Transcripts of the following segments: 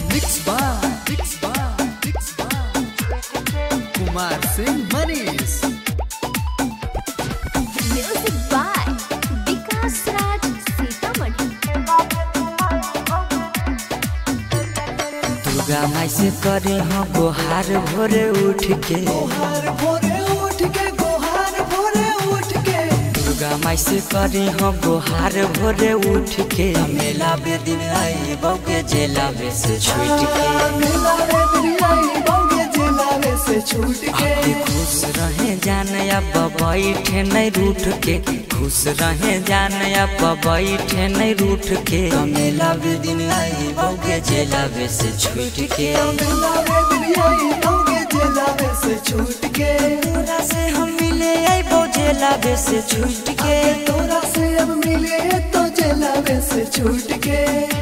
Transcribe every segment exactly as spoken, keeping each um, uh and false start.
Mixed by, mixed by, mixed by Kumar Singh Manish. Music by Vikas Raj Sitamarhi. Durga माई से करे हाँ गोहार भोरे उठ के गोहार भोरे उठ के गोहार भोरे उठ के दुर्गा माई से करे हाँ गोहार भोरे उठ के मेला बे दिन आई बौके जेला बे से छूट के मेला रे दुनियाई बौगे जेलावे से छूट के अभी खुश रहे जाने अब बैठे नहीं रूठ के खुश रहे जाने अब बैठे नहीं रूठ के मेला बे दिन आई बौके जेला बे से छूट के मेला रे दुनियाई बौगे जेलावे से छूट के तोरा से हम मिले आई बौ जेला बे से छूट के तोरा से अब मिले तो जेलावे से छूट के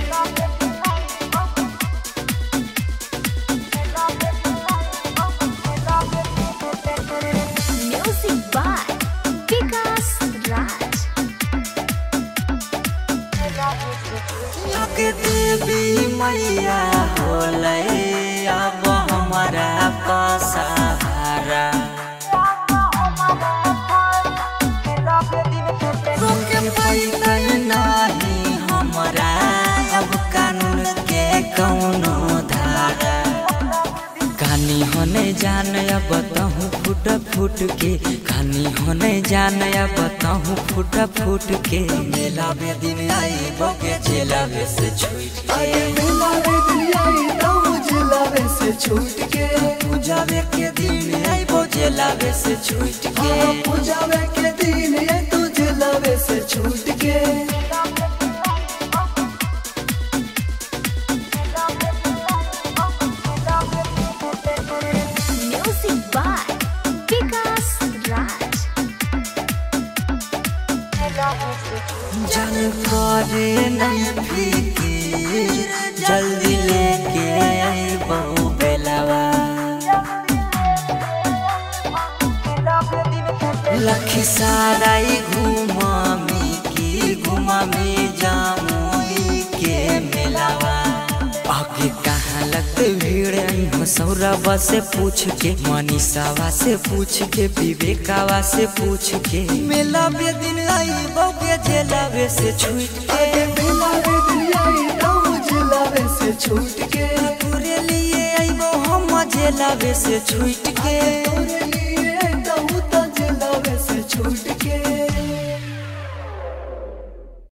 Music by Vikas Raj. लग देवी मैया होले अब हमारा पासहारा रोके पैतन नहीं हमारा अब कानून के कौनो धारा कहानी होने जान अब बताहूँ फुट फुट के कहानी होने जान अब बताहूँ फुट फुट के मेला बे दिन आई बगे जेला बे से छूट अरे के मेला रे दुनियाई तो जेलावे से छूट के पूजा बे के दिन आई बो जेला बे से छूट के पूजावे के दिन ये तो जेलावे से छूट के Music by Vikas Raj. जल करे नहीं फिकीर जल्दी लेके आई बहु बेलावा लखी साराई घुमामी की घुमामी जामुई के मेलावा आगे कहाँ लगते भीड़ आई सौरवा से पूछ के मनीषावा से पूछ के विवेकावा से पूछ के मेला बे दिन आई बौके जेला बे से छूट के अरे मेला रे दुनियाई तो जेलावे से छूट के पूरे लिए आई वो हम जेला बे से छूट के तोरे लिए तो जेलावे से छूट के